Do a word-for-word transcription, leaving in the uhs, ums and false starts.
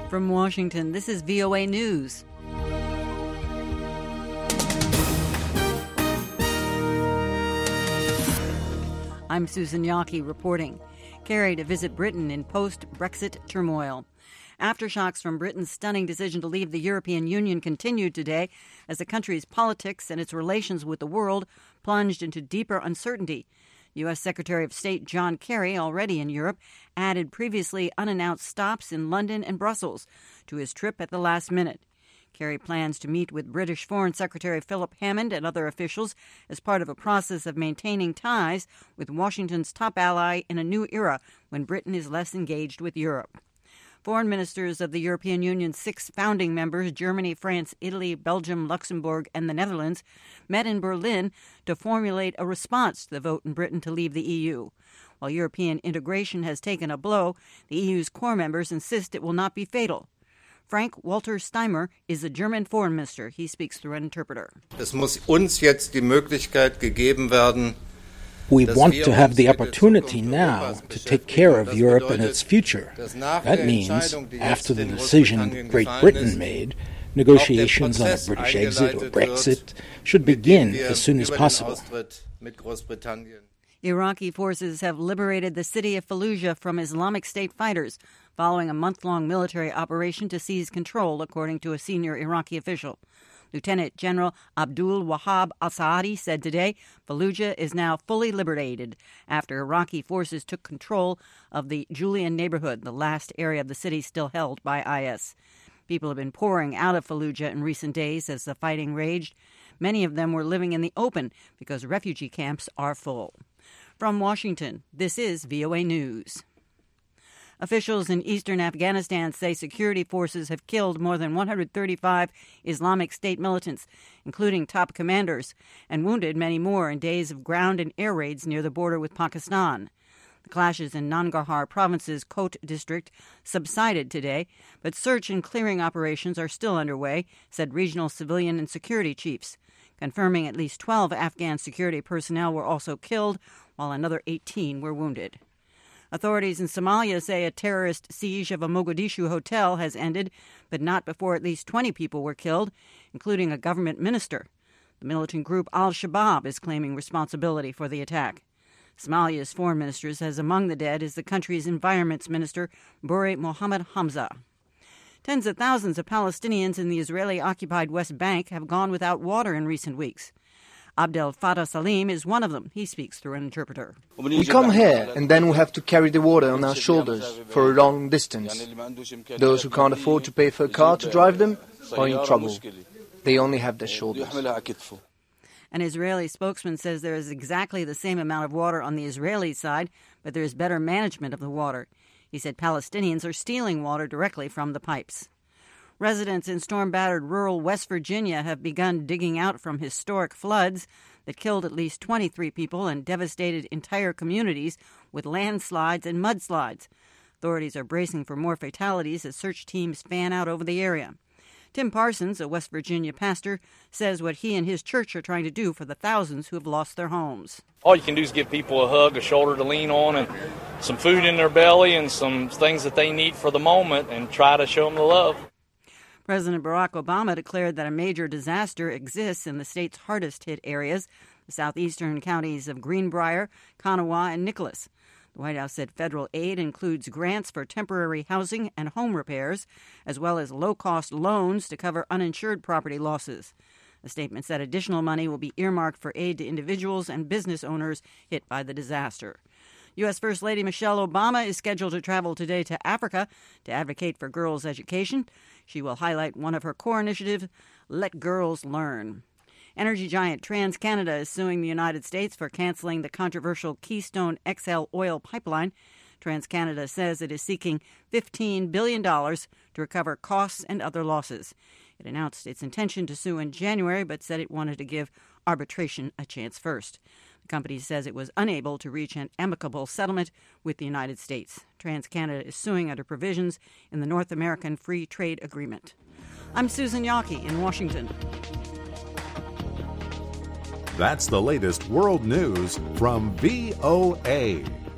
From Washington, this is V O A News. I'm Susan Yockey reporting. Kerry to visit Britain in post-Brexit turmoil. Aftershocks from Britain's stunning decision to leave the European Union continued today as the country's politics and its relations with the world plunged into deeper uncertainty. U S. Secretary of State John Kerry, already in Europe, added previously unannounced stops in London and Brussels to his trip at the last minute. Kerry plans to meet with British Foreign Secretary Philip Hammond and other officials as part of a process of maintaining ties with Washington's top ally in a new era when Britain is less engaged with Europe. Foreign ministers of the European Union's six founding members, Germany, France, Italy, Belgium, Luxembourg, and the Netherlands, met in Berlin to formulate a response to the vote in Britain to leave the E U. While European integration has taken a blow, the E U's core members insist it will not be fatal. Frank Walter Steimer is a German foreign minister. He speaks through an interpreter. Es muss uns jetzt die Möglichkeit gegeben werden. We want to have the opportunity now to take care of Europe and its future. That means, after the decision Great Britain made, negotiations on a British exit or Brexit should begin as soon as possible. Iraqi forces have liberated the city of Fallujah from Islamic State fighters following a month-long military operation to seize control, according to a senior Iraqi official. Lieutenant General Abdul Wahab al-Saadi said today Fallujah is now fully liberated after Iraqi forces took control of the Julian neighborhood, the last area of the city still held by I S. People have been pouring out of Fallujah in recent days as the fighting raged. Many of them were living in the open because refugee camps are full. From Washington, this is V O A News. Officials in eastern Afghanistan say security forces have killed more than one hundred thirty-five Islamic State militants, including top commanders, and wounded many more in days of ground and air raids near the border with Pakistan. The clashes in Nangarhar Province's Kot district subsided today, but search and clearing operations are still underway, said regional civilian and security chiefs, confirming at least twelve Afghan security personnel were also killed, while another eighteen were wounded. Authorities in Somalia say a terrorist siege of a Mogadishu hotel has ended, but not before at least twenty people were killed, including a government minister. The militant group Al-Shabaab is claiming responsibility for the attack. Somalia's foreign minister says among the dead is the country's environments minister, Buri Mohammed Hamza. Tens of thousands of Palestinians in the Israeli-occupied West Bank have gone without water in recent weeks. Abdel Fattah Salim is one of them. He speaks through an interpreter. We come here and then we have to carry the water on our shoulders for a long distance. Those who can't afford to pay for a car to drive them are in trouble. They only have their shoulders. An Israeli spokesman says there is exactly the same amount of water on the Israeli side, but there is better management of the water. He said Palestinians are stealing water directly from the pipes. Residents in storm-battered rural West Virginia have begun digging out from historic floods that killed at least twenty-three people and devastated entire communities with landslides and mudslides. Authorities are bracing for more fatalities as search teams fan out over the area. Tim Parsons, a West Virginia pastor, says what he and his church are trying to do for the thousands who have lost their homes. All you can do is give people a hug, a shoulder to lean on, and some food in their belly and some things that they need for the moment, and try to show them the love. President Barack Obama declared that a major disaster exists in the state's hardest-hit areas, the southeastern counties of Greenbrier, Kanawha, and Nicholas. The White House said federal aid includes grants for temporary housing and home repairs, as well as low-cost loans to cover uninsured property losses. The statement said additional money will be earmarked for aid to individuals and business owners hit by the disaster. U S. First Lady Michelle Obama is scheduled to travel today to Africa to advocate for girls' education. She will highlight one of her core initiatives, Let Girls Learn. Energy giant TransCanada is suing the United States for canceling the controversial Keystone X L oil pipeline. TransCanada says it is seeking fifteen billion dollars to recover costs and other losses. It announced its intention to sue in January, but said it wanted to give arbitration a chance first. The company says it was unable to reach an amicable settlement with the United States. TransCanada is suing under provisions in the North American Free Trade Agreement. I'm Susan Yockey in Washington. That's the latest world news from V O A.